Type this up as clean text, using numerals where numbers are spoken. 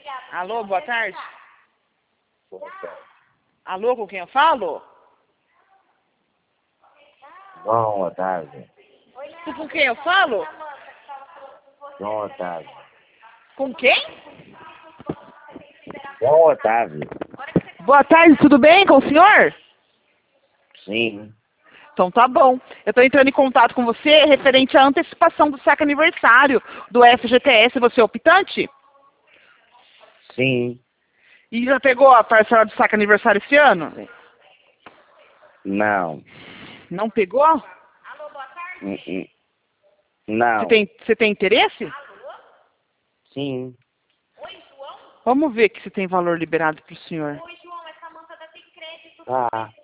Alô, boa tarde. Boa tarde. Alô, com quem eu falo? João Otávio. Com quem eu falo? João Otávio. Com quem? João Otávio. Boa tarde, tudo bem com o senhor? Sim. Então tá bom. Eu tô entrando em contato com você referente à antecipação do saque aniversário do FGTS. Você é optante? Sim. E já pegou a parcela do saque aniversário esse ano? Não. Não pegou? Não. Você tem interesse? Sim. Vamos ver que se tem valor liberado para o senhor. Tá.